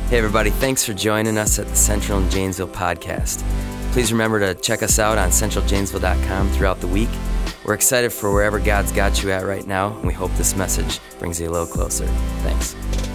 Hey everybody, thanks for joining us at the Central and Janesville podcast. Please remember to check us out on centraljanesville.com throughout the week. We're excited for wherever God's got you at right now, and we hope this message brings you a little closer. Thanks.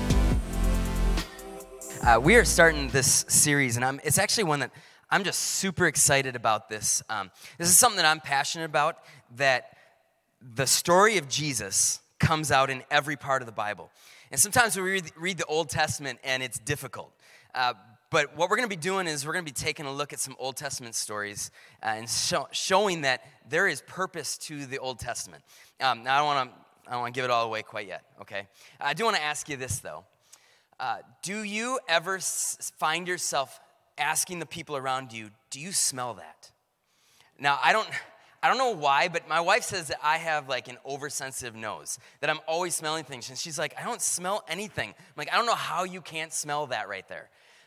We are starting this series, and it's actually one that I'm just super excited about this. This is something that I'm passionate about, that the story of Jesus comes out in every part of the Bible. And sometimes we read the Old Testament and it's difficult. But what we're going to be doing is we're going to be taking a look at some Old Testament stories and showing that there is purpose to the Old Testament. Now, I don't want to give it all away quite yet, okay? I do want to ask you this, though. Do you ever find yourself asking the people around you, do you smell that? Now, I don't know why, but my wife says that I have like an oversensitive nose, that I'm always smelling things. And she's like, I don't smell anything. I'm like, I don't know how you can't smell that right there.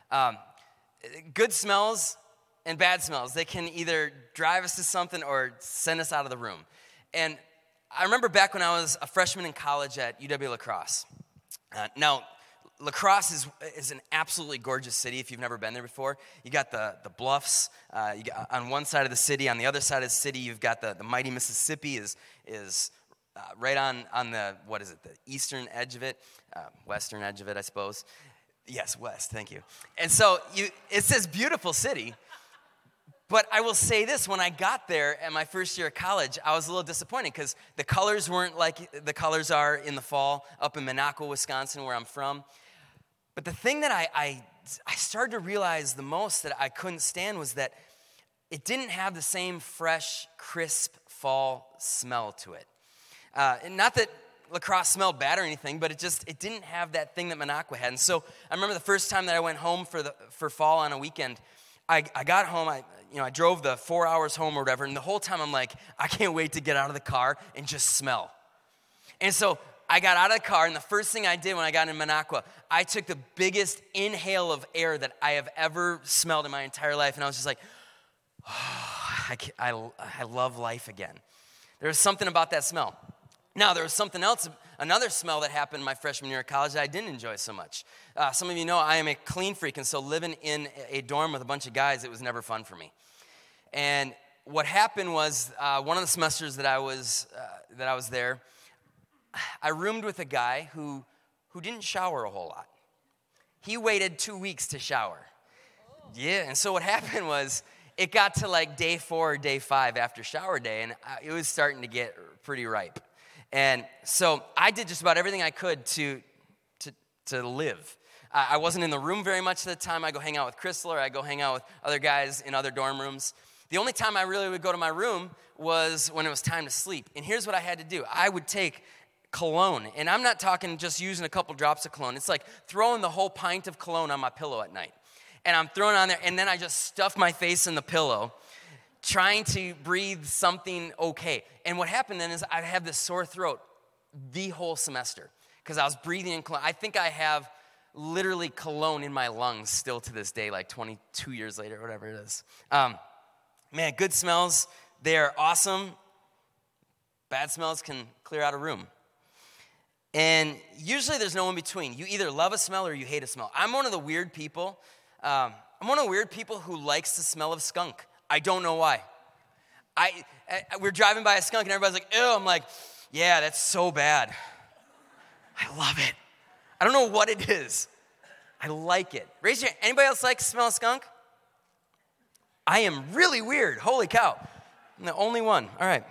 Good smells and bad smells, they can either drive us to something or send us out of the room. And I remember back when I was a freshman in college at UW-La Crosse. Now, La Crosse is an absolutely gorgeous city if you've never been there before. You got the bluffs you got on one side of the city. On the other side of the city, you've got the mighty Mississippi is right on the, what is it, the eastern edge of it, western edge of it, I suppose. Yes, west, thank you. And so it's this beautiful city. But I will say this, when I got there at my first year of college, I was a little disappointed because the colors weren't like the colors are in the fall up in Minocqua, Wisconsin, where I'm from. But the thing that I started to realize the most that I couldn't stand was that it didn't have the same fresh, crisp fall smell to it. And not that La Crosse smelled bad or anything, but it didn't have that thing that Minocqua had. And so I remember the first time that I went home for fall on a weekend, I got home, I drove the 4 hours home or whatever, and the whole time I'm like, I can't wait to get out of the car and just smell. And so I got out of the car, and the first thing I did when I got in Minocqua, I took the biggest inhale of air that I have ever smelled in my entire life, and I was just like, oh, I love life again. There was something about that smell. Now, there was something else, another smell that happened my freshman year of college that I didn't enjoy so much. Some of you know I am a clean freak, and so living in a dorm with a bunch of guys, it was never fun for me. And what happened was one of the semesters that I was there, I roomed with a guy who didn't shower a whole lot. He waited 2 weeks to shower. Yeah, and so what happened was it got to like day 4 or day 5 after shower day, and it was starting to get pretty ripe. And so I did just about everything I could to live. I wasn't in the room very much at the time. I go hang out with Crystal, or I go hang out with other guys in other dorm rooms. The only time I really would go to my room was when it was time to sleep. And here's what I had to do. I would take cologne, and I'm not talking just using a couple drops of cologne. It's like throwing the whole pint of cologne on my pillow at night. And I'm throwing it on there, and then I just stuff my face in the pillow, trying to breathe something okay. And what happened then is I'd have this sore throat the whole semester because I was breathing in cologne. I think I have literally cologne in my lungs still to this day, like 22 years later, whatever it is. Man, good smells, they are awesome. Bad smells can clear out a room. And usually there's no in between. You either love a smell or you hate a smell. I'm one of the weird people. Who likes the smell of skunk. I don't know why. We're driving by a skunk and everybody's like, ew. I'm like, yeah, that's so bad. I love it. I don't know what it is. I like it. Raise your hand. Anybody else like the smell of skunk? I am really weird. Holy cow. I'm the only one. All right.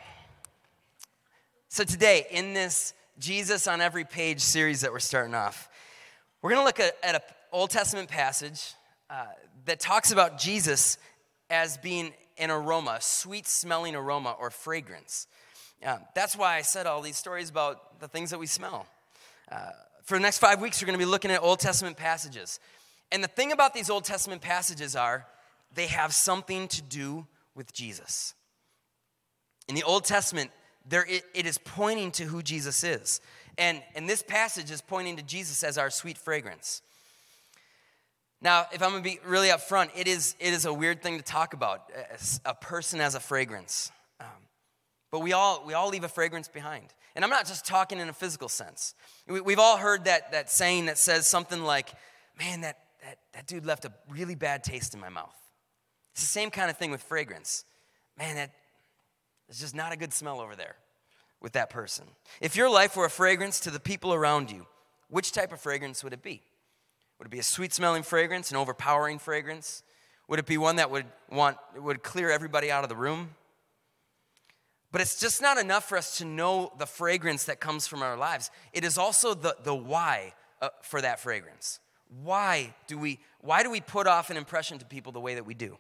So today, in this Jesus on Every Page series that we're starting off, we're going to look at an Old Testament passage that talks about Jesus as being an aroma, a sweet-smelling aroma or fragrance. That's why I said all these stories about the things that we smell. For the next 5 weeks, we're going to be looking at Old Testament passages. And the thing about these Old Testament passages are they have something to do with Jesus. In the Old Testament, it is pointing to who Jesus is. And this passage is pointing to Jesus as our sweet fragrance. Now, if I'm going to be really upfront, it is a weird thing to talk about, a person as a fragrance. But we all leave a fragrance behind. And I'm not just talking in a physical sense. We've all heard that saying that says something like, man, that that dude left a really bad taste in my mouth. It's the same kind of thing with fragrance. Man, there's just not a good smell over there with that person. If your life were a fragrance to the people around you, which type of fragrance would it be? Would it be a sweet-smelling fragrance, an overpowering fragrance? Would it be one that would clear everybody out of the room? But it's just not enough for us to know the fragrance that comes from our lives. It is also the why for that fragrance. Why do we put off an impression to people the way that we do?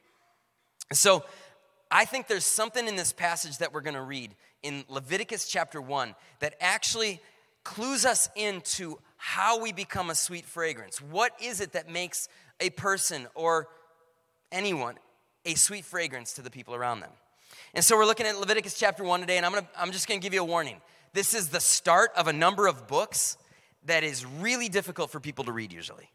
So I think there's something in this passage that we're going to read in Leviticus chapter 1 that actually clues us into how we become a sweet fragrance. What is it that makes a person or anyone a sweet fragrance to the people around them? And so we're looking at Leviticus chapter 1 today, and I'm just going to give you a warning. This is the start of a number of books that is really difficult for people to read usually.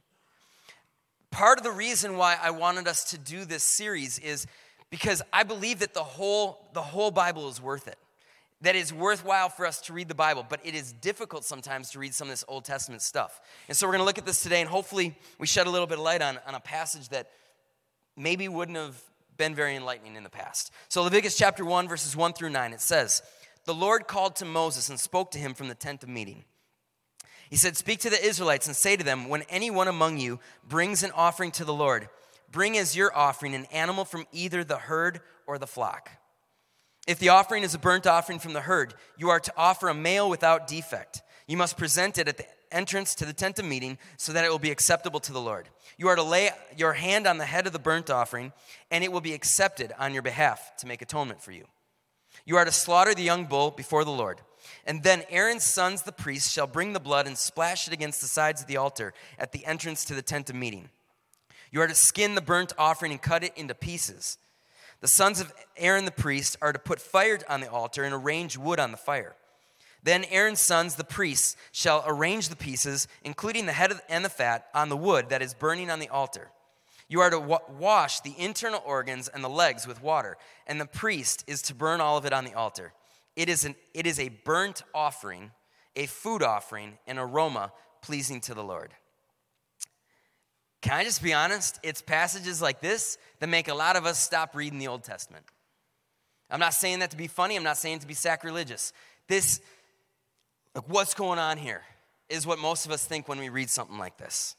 Part of the reason why I wanted us to do this series is because I believe that the whole Bible is worth it. That it's worthwhile for us to read the Bible, but it is difficult sometimes to read some of this Old Testament stuff. And so we're going to look at this today, and hopefully we shed a little bit of light on a passage that maybe wouldn't have been very enlightening in the past. So Leviticus chapter 1, verses 1 through 9, it says, "The Lord called to Moses and spoke to him from the tent of meeting. He said, 'Speak to the Israelites and say to them, when anyone among you brings an offering to the Lord, bring as your offering an animal from either the herd or the flock. If the offering is a burnt offering from the herd, you are to offer a male without defect. You must present it at the entrance to the tent of meeting so that it will be acceptable to the Lord. You are to lay your hand on the head of the burnt offering, and it will be accepted on your behalf to make atonement for you. You are to slaughter the young bull before the Lord. And then Aaron's sons, the priests, shall bring the blood and splash it against the sides of the altar at the entrance to the tent of meeting. You are to skin the burnt offering and cut it into pieces. The sons of Aaron the priest are to put fire on the altar and arrange wood on the fire. Then Aaron's sons, the priests, shall arrange the pieces, including the head and the fat, on the wood that is burning on the altar. You are to wash the internal organs and the legs with water, and the priest is to burn all of it on the altar. It is a burnt offering, a food offering, an aroma pleasing to the Lord.'" Can I just be honest? It's passages like this that make a lot of us stop reading the Old Testament. I'm not saying that to be funny. I'm not saying to be sacrilegious. This, like, what's going on here, is what most of us think when we read something like this.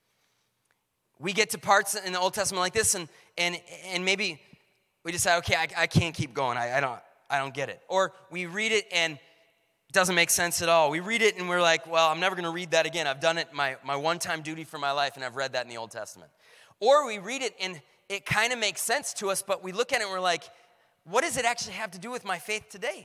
We get to parts in the Old Testament like this, and maybe we decide, okay, I can't keep going. I don't get it. Or we read it and it doesn't make sense at all. We read it and we're like, well, I'm never going to read that again. I've done it, my one-time duty for my life, and I've read that in the Old Testament. Or we read it and it kind of makes sense to us, but we look at it and we're like, what does it actually have to do with my faith today?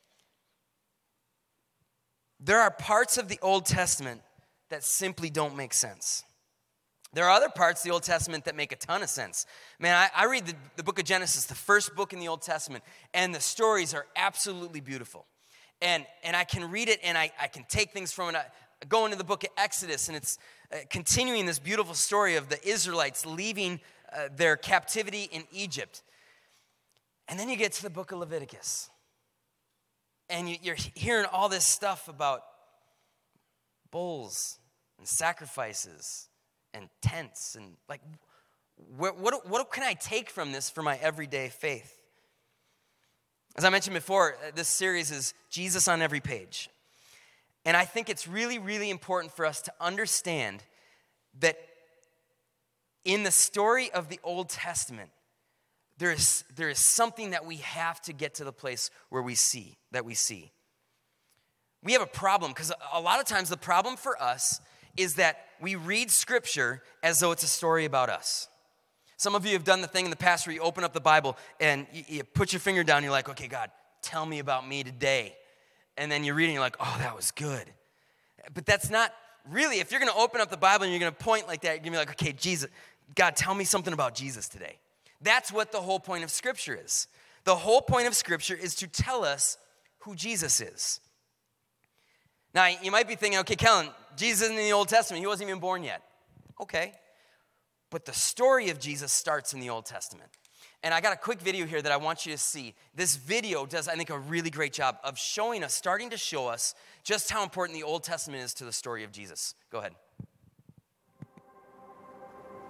There are parts of the Old Testament that simply don't make sense. There are other parts of the Old Testament that make a ton of sense. Man, I read the book of Genesis, the first book in the Old Testament, and the stories are absolutely beautiful. And I can read it, and I can take things from it. I go into the book of Exodus, and it's continuing this beautiful story of the Israelites leaving their captivity in Egypt. And then you get to the book of Leviticus, and you're hearing all this stuff about bulls and sacrifices and tents, and like, what can I take from this for my everyday faith? As I mentioned before, this series is Jesus on every page. And I think it's really, really important for us to understand that in the story of the Old Testament, there is something that we have to get to the place where we see. We have a problem, because a lot of times the problem for us is that we read Scripture as though it's a story about us. Some of you have done the thing in the past where you open up the Bible and you put your finger down and you're like, okay, God, tell me about me today. And then you're reading, you're like, oh, that was good. But that's not really, if you're going to open up the Bible and you're going to point like that, you're going to be like, okay, Jesus, God, tell me something about Jesus today. That's what the whole point of Scripture is. The whole point of Scripture is to tell us who Jesus is. Now, you might be thinking, okay, Kellen, Jesus isn't in the Old Testament. He wasn't even born yet. Okay. But the story of Jesus starts in the Old Testament. And I got a quick video here that I want you to see. This video does, I think, a really great job of starting to show us just how important the Old Testament is to the story of Jesus. Go ahead.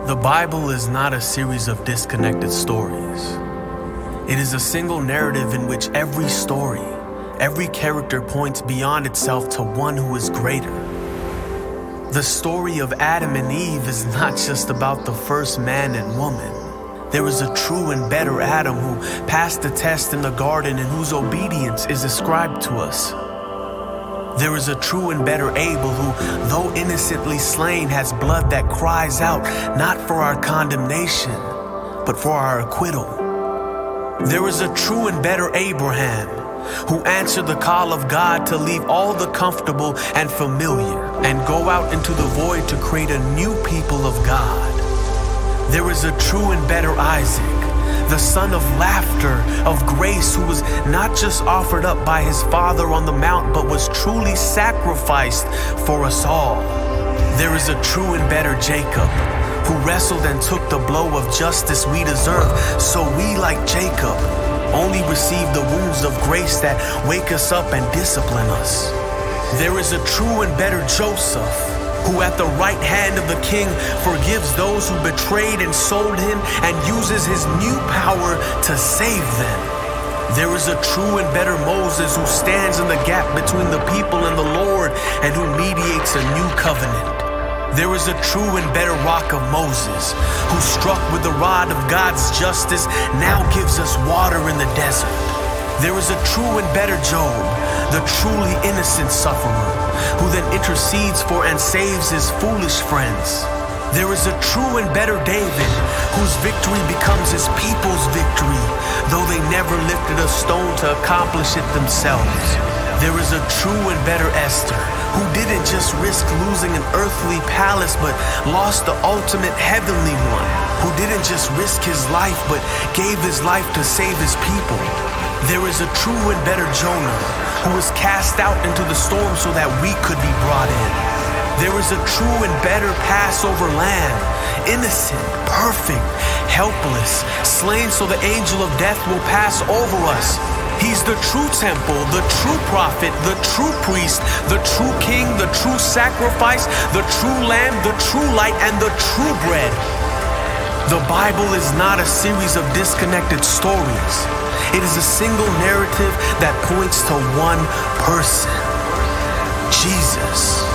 The Bible is not a series of disconnected stories. It is a single narrative in which every story, every character points beyond itself to one who is greater. The story of Adam and Eve is not just about the first man and woman. There is a true and better Adam who passed the test in the garden and whose obedience is ascribed to us. There is a true and better Abel who, though innocently slain, has blood that cries out not for our condemnation, but for our acquittal. There is a true and better Abraham who answered the call of God to leave all the comfortable and familiar and go out into the void to create a new people of God. There is a true and better Isaac, the son of laughter, of grace, who was not just offered up by his father on the mount, but was truly sacrificed for us all. There is a true and better Jacob, who wrestled and took the blow of justice we deserve, so we, like Jacob, only receive the wounds of grace that wake us up and discipline us. There is a true and better Joseph, who at the right hand of the king forgives those who betrayed and sold him and uses his new power to save them. There is a true and better Moses who stands in the gap between the people and the Lord and who mediates a new covenant. There is a true and better rock of Moses who, struck with the rod of God's justice, now gives us water in the desert. There is a true and better Job, the truly innocent sufferer, who then intercedes for and saves his foolish friends. There is a true and better David, whose victory becomes his people's victory, though they never lifted a stone to accomplish it themselves. There is a true and better Esther, who didn't just risk losing an earthly palace, but lost the ultimate heavenly one, who didn't just risk his life, but gave his life to save his people. There is a true and better Jonah, who was cast out into the storm so that we could be brought in. There is a true and better Passover lamb, innocent, perfect, helpless, slain so the angel of death will pass over us. He's the true temple, the true prophet, the true priest, the true king, the true sacrifice, the true lamb, the true light, and the true bread. The Bible is not a series of disconnected stories. It is a single narrative that points to one person, Jesus.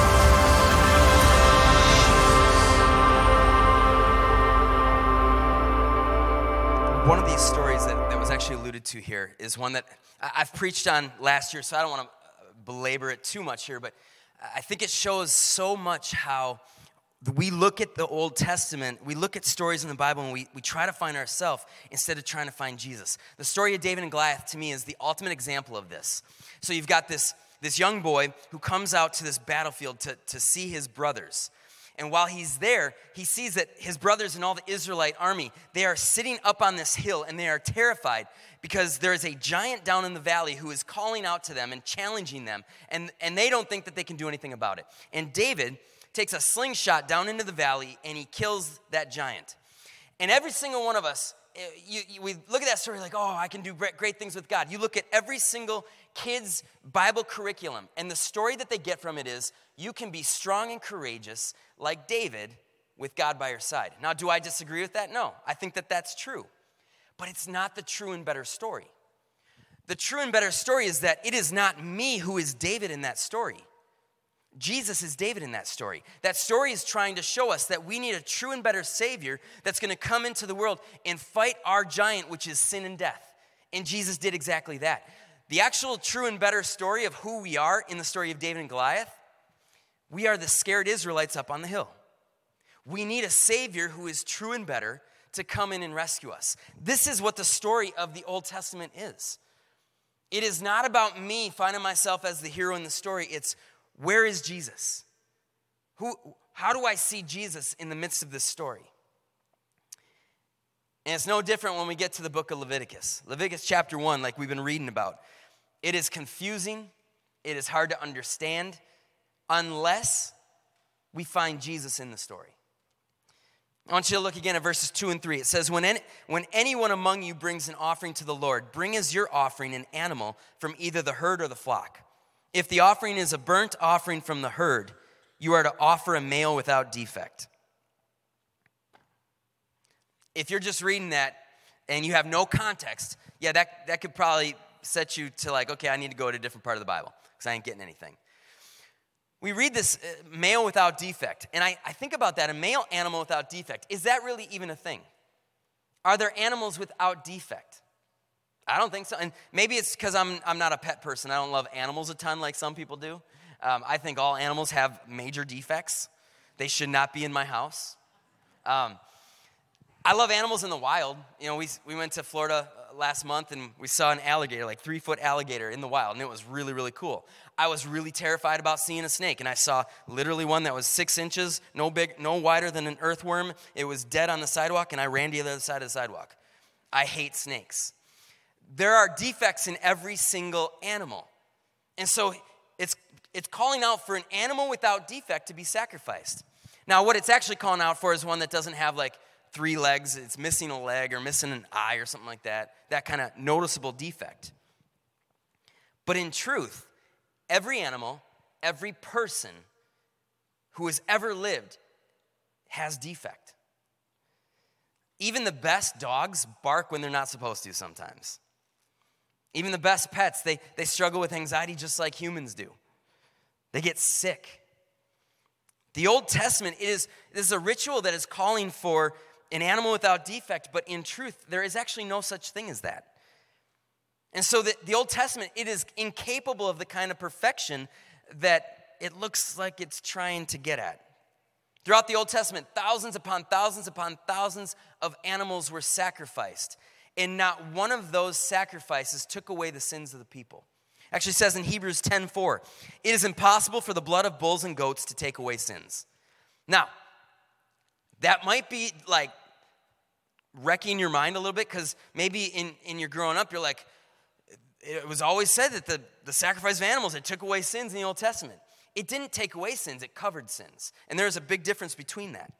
One of these stories that was actually alluded to here is one that I've preached on last year, so I don't want to belabor it too much here, but I think it shows so much how we look at the Old Testament, we look at stories in the Bible, and we try to find ourselves instead of trying to find Jesus. The story of David and Goliath, to me, is the ultimate example of this. So you've got this young boy who comes out to this battlefield to see his brothers. And while he's there, he sees that his brothers and all the Israelite army, they are sitting up on this hill, and they are terrified because there is a giant down in the valley who is calling out to them and challenging them, and they don't think that they can do anything about it. And David takes a slingshot down into the valley, and he kills that giant. And every single one of us, we look at that story like, oh, I can do great things with God. You look at every single kid's Bible curriculum, and the story that they get from it is, you can be strong and courageous like David with God by your side. Now, do I disagree with that? No, I think that that's true. But it's not the true and better story. The true and better story is that it is not me who is David in that story. Jesus is David in that story. That story is trying to show us that we need a true and better Savior that's going to come into the world and fight our giant, which is sin and death. And Jesus did exactly that. The actual true and better story of who we are in the story of David and Goliath, we are the scared Israelites up on the hill. We need a Savior who is true and better to come in and rescue us. This is what the story of the Old Testament is. It is not about me finding myself as the hero in the story. It's, where is Jesus? How do I see Jesus in the midst of this story? And it's no different when we get to the book of Leviticus. Leviticus chapter 1, like we've been reading about. It is confusing. It is hard to understand unless we find Jesus in the story. I want you to look again at verses 2 and 3. It says, when anyone among you brings an offering to the Lord, bring as your offering an animal from either the herd or the flock. If the offering is a burnt offering from the herd, you are to offer a male without defect. if you're just reading that and you have no context, yeah, that could probably set you to like, okay, I need to go to a different part of the Bible because I ain't getting anything. We read this male without defect, and I think about that, a male animal without defect. Is that really even a thing? Are there animals without defect? I don't think so, and maybe it's because I'm not a pet person. I don't love animals a ton like some people do. I think all animals have major defects. They should not be in my house. I love animals in the wild. You know, we went to Florida last month and we saw an alligator, like 3-foot alligator in the wild, and it was really, really cool. I was really terrified about seeing a snake, and I saw literally one that was 6 inches, no wider than an earthworm. It was dead on the sidewalk, and I ran to the other side of the sidewalk. I hate snakes. There are defects in every single animal. And so it's calling out for an animal without defect to be sacrificed. Now, what it's actually calling out for is one that doesn't have like 3 legs, it's missing a leg or missing an eye or something like that kind of noticeable defect. But in truth, every animal, every person who has ever lived has defect. Even the best dogs bark when they're not supposed to sometimes. Even the best pets, they struggle with anxiety just like humans do. They get sick. The Old Testament is a ritual that is calling for an animal without defect, but in truth, there is actually no such thing as that. And so the Old Testament, it is incapable of the kind of perfection that it looks like it's trying to get at. Throughout the Old Testament, thousands upon thousands of animals were sacrificed, and not one of those sacrifices took away the sins of the people. Actually says in Hebrews 10:4, it is impossible for the blood of bulls and goats to take away sins. Now, that might be like wrecking your mind a little bit, because maybe in your growing up, you're like, it was always said that the sacrifice of animals, it took away sins in the Old Testament. It didn't take away sins, it covered sins. And there's a big difference between that.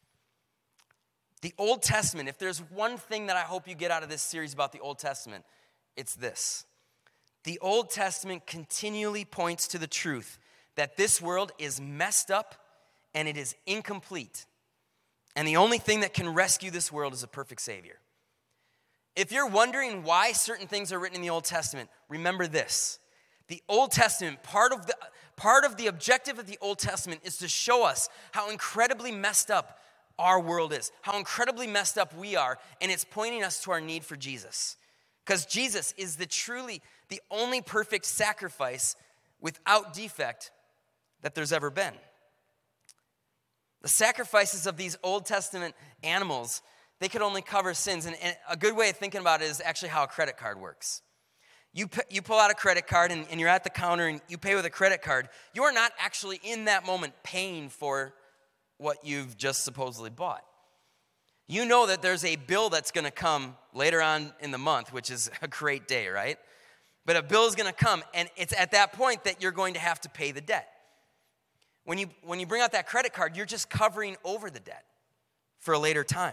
The Old Testament, if there's one thing that I hope you get out of this series about the Old Testament, it's this. The Old Testament continually points to the truth that this world is messed up and it is incomplete. And the only thing that can rescue this world is a perfect Savior. If you're wondering why certain things are written in the Old Testament, remember this. The Old Testament, part of the objective of the Old Testament is to show us how incredibly messed up our world is, how incredibly messed up we are, and it's pointing us to our need for Jesus. Because Jesus is the only perfect sacrifice without defect that there's ever been. The sacrifices of these Old Testament animals, they could only cover sins. And a good way of thinking about it is actually how a credit card works. You pull out a credit card and you're at the counter and you pay with a credit card. You are not actually in that moment paying for what you've just supposedly bought. You know that there's a bill that's going to come later on in the month, which is a great day, right? But a bill is going to come, and it's at that point that you're going to have to pay the debt. When you bring out that credit card, you're just covering over the debt for a later time.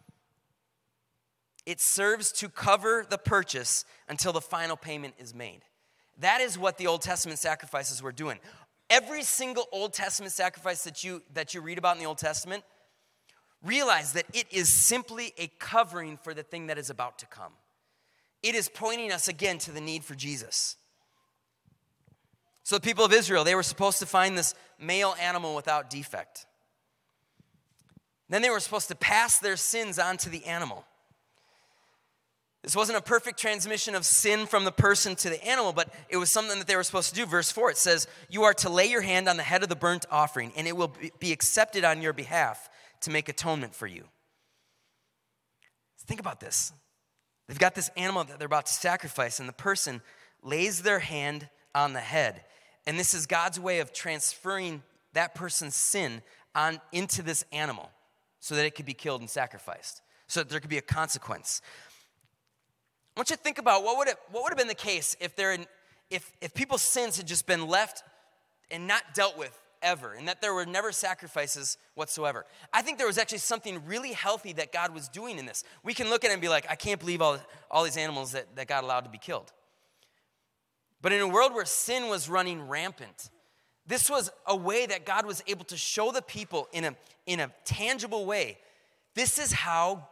It serves to cover the purchase until the final payment is made. That is what the Old Testament sacrifices were doing. Every single Old Testament sacrifice that you read about in the Old Testament, realize that it is simply a covering for the thing that is about to come. It is pointing us again to the need for Jesus. So the people of Israel, they were supposed to find this male animal without defect. Then they were supposed to pass their sins on to the animal. This wasn't a perfect transmission of sin from the person to the animal, but it was something that they were supposed to do. Verse 4, it says, you are to lay your hand on the head of the burnt offering, and it will be accepted on your behalf to make atonement for you. Think about this. They've got this animal that they're about to sacrifice, and the person lays their hand on the head. And this is God's way of transferring that person's sin on into this animal so that it could be killed and sacrificed, so that there could be a consequence. I want you to think about what would have been the case if people's sins had just been left and not dealt with ever, and that there were never sacrifices whatsoever. I think there was actually something really healthy that God was doing in this. We can look at it and be like, I can't believe all these animals that God allowed to be killed. But in a world where sin was running rampant, this was a way that God was able to show the people in a tangible way. This is how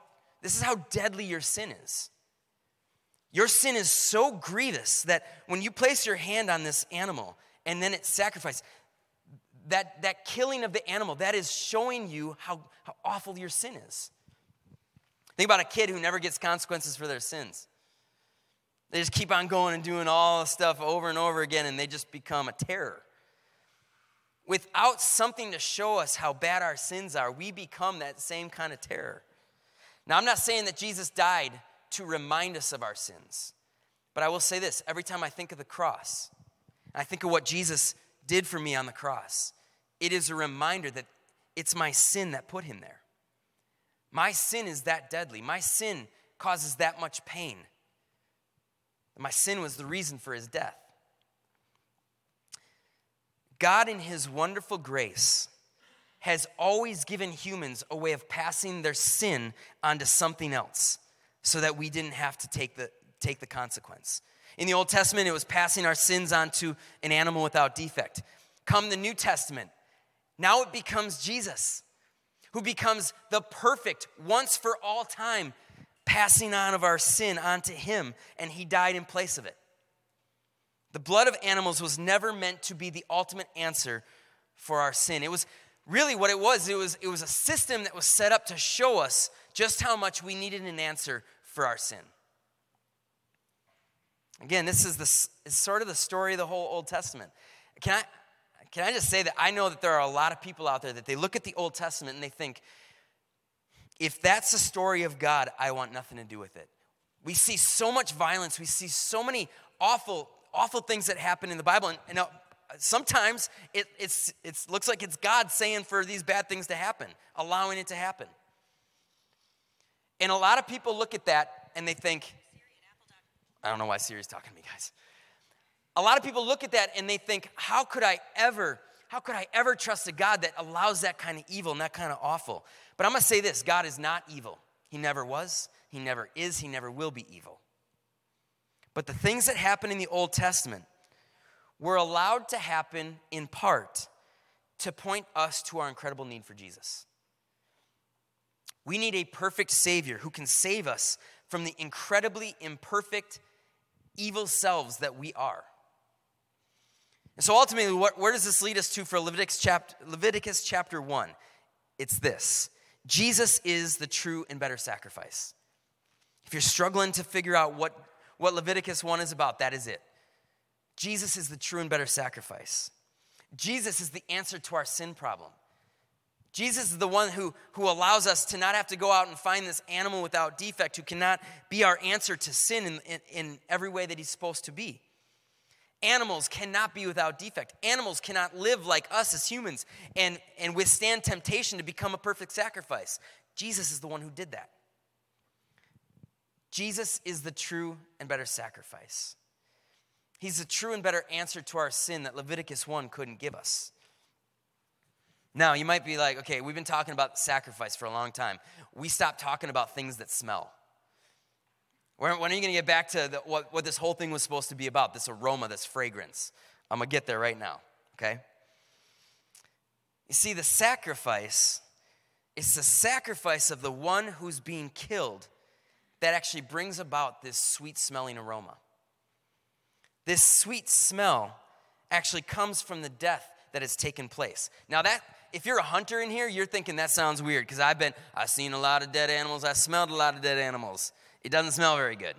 This is how deadly your sin is. Your sin is so grievous that when you place your hand on this animal and then it's sacrificed, that killing of the animal, that is showing you how awful your sin is. Think about a kid who never gets consequences for their sins. They just keep on going and doing all the stuff over and over again, and they just become a terror. Without something to show us how bad our sins are, we become that same kind of terror. Now, I'm not saying that Jesus died to remind us of our sins, but I will say this. Every time I think of the cross, and I think of what Jesus did for me on the cross, it is a reminder that it's my sin that put him there. My sin is that deadly. My sin causes that much pain. My sin was the reason for his death. God, in his wonderful grace, has always given humans a way of passing their sin onto something else so that we didn't have to take the consequence. In the Old Testament, it was passing our sins onto an animal without defect. Come the New Testament, now it becomes Jesus, who becomes the perfect, once for all time, passing on of our sin onto him, and he died in place of it. The blood of animals was never meant to be the ultimate answer for our sin. It was really what it was. It was a system that was set up to show us just how much we needed an answer for our sin. Again, this is sort of the story of the whole Old Testament. Can I just say that I know that there are a lot of people out there that they look at the Old Testament and they think, if that's the story of God, I want nothing to do with it. We see so much violence. We see so many awful things that happen in the Bible. And sometimes it looks like it's God saying for these bad things to happen, allowing it to happen. And a lot of people look at that and they think, I don't know why Siri's talking to me, guys. A lot of people look at that and they think, how could I ever trust a God that allows that kind of evil and that kind of awful? But I'm going to say this, God is not evil. He never was, he never is, he never will be evil. But the things that happen in the Old Testament were allowed to happen in part to point us to our incredible need for Jesus. We need a perfect Savior who can save us from the incredibly imperfect, evil selves that we are. And so ultimately, where does this lead us to for Leviticus chapter 1? It's this. Jesus is the true and better sacrifice. If you're struggling to figure out what Leviticus 1 is about, that is it. Jesus is the true and better sacrifice. Jesus is the answer to our sin problem. Jesus is the one who allows us to not have to go out and find this animal without defect, who cannot be our answer to sin in every way that he's supposed to be. Animals cannot be without defect. Animals cannot live like us as humans and withstand temptation to become a perfect sacrifice. Jesus is the one who did that. Jesus is the true and better sacrifice. He's the true and better answer to our sin that Leviticus 1 couldn't give us. Now, you might be like, okay, we've been talking about sacrifice for a long time. We stopped talking about things that smell. When are you going to get back to what this whole thing was supposed to be about, this aroma, this fragrance? I'm going to get there right now, okay? You see, the sacrifice, it's the sacrifice of the one who's being killed that actually brings about this sweet-smelling aroma. This sweet smell actually comes from the death that has taken place. Now if you're a hunter in here, you're thinking that sounds weird because I've seen a lot of dead animals. I smelled a lot of dead animals. It doesn't smell very good.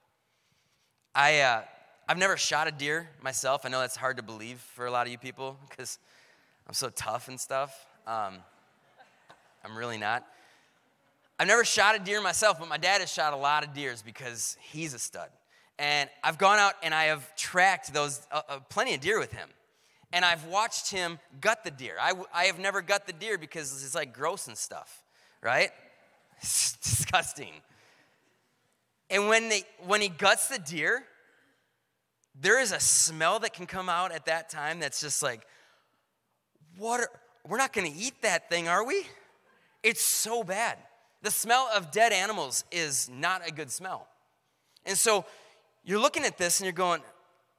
I've never shot a deer myself. I know that's hard to believe for a lot of you people because I'm so tough and stuff. I'm really not. I've never shot a deer myself, but my dad has shot a lot of deers because he's a stud. And I've gone out and I have tracked those plenty of deer with him. And I've watched him gut the deer. I have never gut the deer because it's like gross and stuff, right? It's disgusting. And when he guts the deer, there is a smell that can come out at that time that's just like, we're not going to eat that thing, are we? It's so bad. The smell of dead animals is not a good smell. And so you're looking at this and you're going,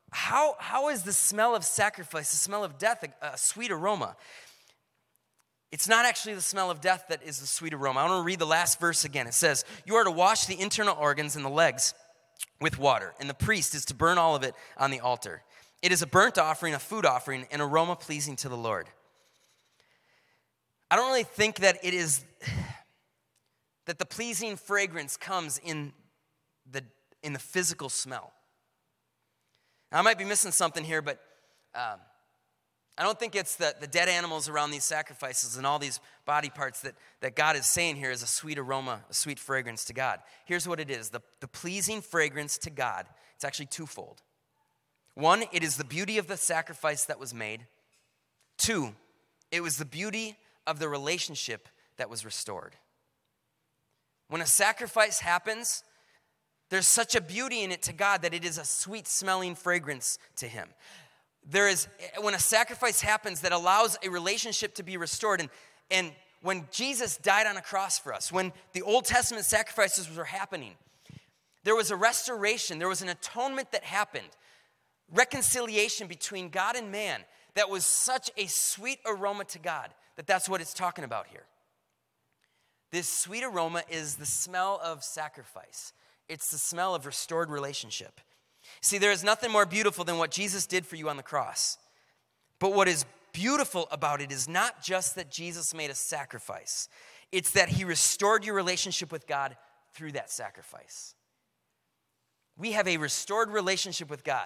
how is the smell of sacrifice, the smell of death, a sweet aroma? It's not actually the smell of death that is the sweet aroma. I want to read the last verse again. It says, you are to wash the internal organs and the legs with water, and the priest is to burn all of it on the altar. It is a burnt offering, a food offering, an aroma pleasing to the Lord. I don't really think that it is, that the pleasing fragrance comes in the physical smell. Now, I might be missing something here, but I don't think it's the dead animals around these sacrifices and all these body parts that God is saying here is a sweet aroma, a sweet fragrance to God. Here's what it is. The pleasing fragrance to God, it's actually twofold. One, it is the beauty of the sacrifice that was made. Two, it was the beauty of the relationship that was restored. When a sacrifice happens, there's such a beauty in it to God that it is a sweet smelling fragrance to him. When a sacrifice happens that allows a relationship to be restored, and when Jesus died on a cross for us, when the Old Testament sacrifices were happening, there was a restoration, there was an atonement that happened, reconciliation between God and man that was such a sweet aroma to God that's what it's talking about here. This sweet aroma is the smell of sacrifice. It's the smell of restored relationship. See, there is nothing more beautiful than what Jesus did for you on the cross. But what is beautiful about it is not just that Jesus made a sacrifice. It's that he restored your relationship with God through that sacrifice. We have a restored relationship with God.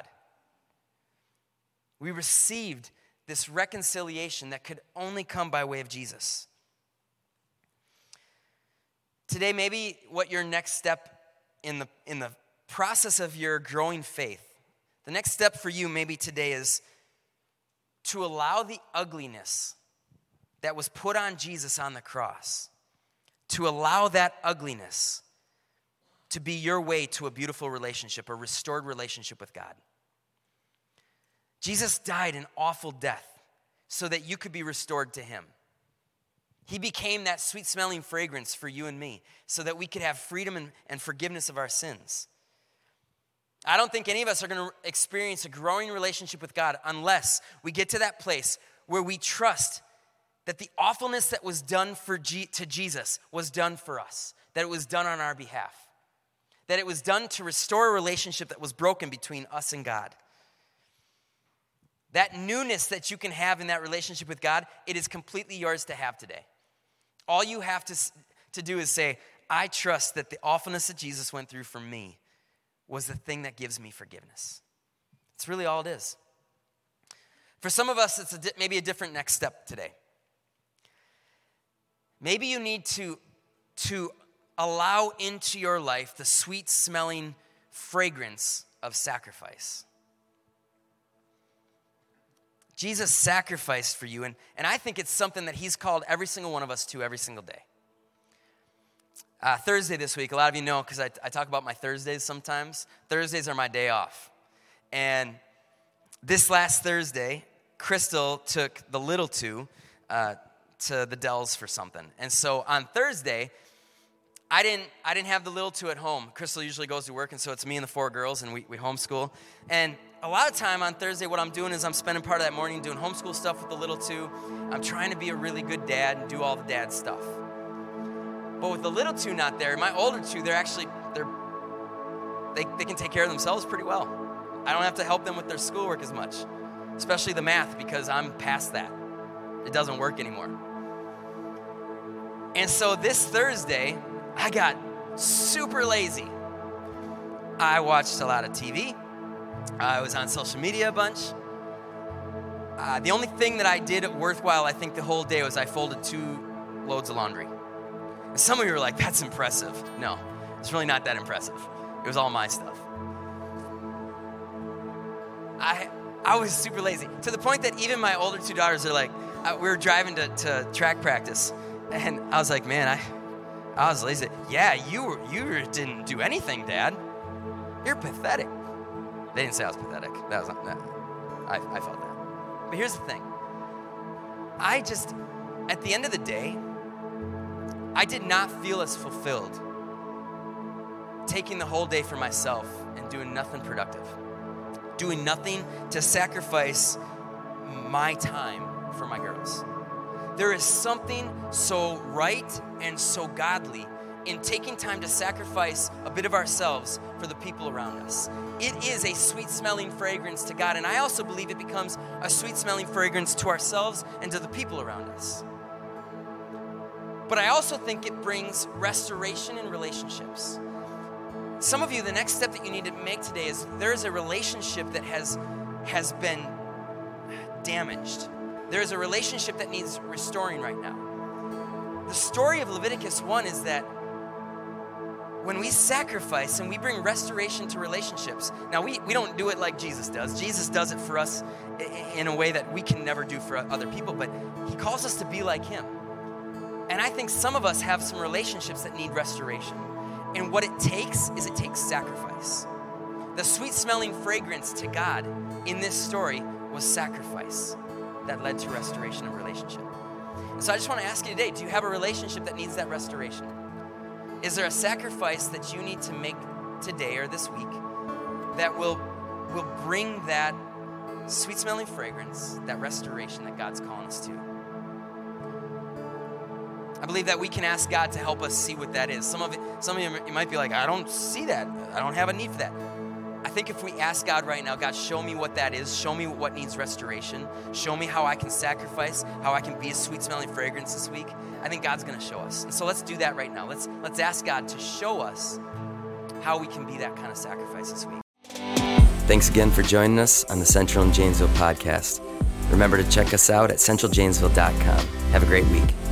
We received this reconciliation that could only come by way of Jesus. Today, maybe what your next step in the process of your growing faith, the next step for you maybe today is to allow the ugliness that was put on Jesus on the cross, to allow that ugliness to be your way to a beautiful relationship, a restored relationship with God. Jesus died an awful death so that you could be restored to him. He became that sweet-smelling fragrance for you and me so that we could have freedom and forgiveness of our sins. I don't think any of us are going to experience a growing relationship with God unless we get to that place where we trust that the awfulness that was done to Jesus was done for us, that it was done on our behalf, that it was done to restore a relationship that was broken between us and God. That newness that you can have in that relationship with God, it is completely yours to have today. All you have to do is say, I trust that the awfulness that Jesus went through for me was the thing that gives me forgiveness. It's really all it is. For some of us, it's maybe a different next step today. Maybe you need to allow into your life the sweet-smelling fragrance of sacrifice. Jesus sacrificed for you, and I think it's something that he's called every single one of us to every single day. Thursday this week, a lot of you know, because I talk about my Thursdays sometimes. Thursdays are my day off. And this last Thursday, Crystal took the little two to the Dells for something. And so on Thursday, I didn't have the little two at home. Crystal usually goes to work, and so it's me and the four girls, and we homeschool. And a lot of time on Thursday, what I'm doing is I'm spending part of that morning doing homeschool stuff with the little two. I'm trying to be a really good dad and do all the dad stuff. But with the little two not there, my older two, they can take care of themselves pretty well. I don't have to help them with their schoolwork as much, especially the math, because I'm past that. It doesn't work anymore. And so this Thursday, I got super lazy. I watched a lot of TV. I was on social media a bunch. The only thing that I did worthwhile, I think, the whole day was I folded 2 loads of laundry. And some of you were like, that's impressive. No, it's really not that impressive. It was all my stuff. I was super lazy, to the point that even my older 2 daughters are like, we were driving to track practice, and I was like, man, I was lazy. Yeah, you didn't do anything, Dad. You're pathetic. They didn't say I was pathetic. That was not that. I felt that. But here's the thing. At the end of the day, I did not feel as fulfilled taking the whole day for myself and doing nothing productive. Doing nothing to sacrifice my time for my girls. There is something so right and so godly in taking time to sacrifice a bit of ourselves for the people around us. It is a sweet-smelling fragrance to God, and I also believe it becomes a sweet-smelling fragrance to ourselves and to the people around us. But I also think it brings restoration in relationships. Some of you, the next step that you need to make today is there is a relationship that has been damaged. There is a relationship that needs restoring right now. The story of Leviticus 1 is that when we sacrifice and we bring restoration to relationships, now we don't do it like Jesus does. Jesus does it for us in a way that we can never do for other people, but he calls us to be like him. And I think some of us have some relationships that need restoration. And what it takes is it takes sacrifice. The sweet-smelling fragrance to God in this story was sacrifice that led to restoration of relationship. And so I just want to ask you today, do you have a relationship that needs that restoration? Is there a sacrifice that you need to make today or this week that will bring that sweet-smelling fragrance, that restoration that God's calling us to? I believe that we can ask God to help us see what that is. Some of you might be like, I don't see that. I don't have a need for that. I think if we ask God right now, God, show me what that is. Show me what needs restoration. Show me how I can sacrifice, how I can be a sweet-smelling fragrance this week. I think God's going to show us. And so let's do that right now. Let's ask God to show us how we can be that kind of sacrifice this week. Thanks again for joining us on the Central and Janesville podcast. Remember to check us out at centraljanesville.com. Have a great week.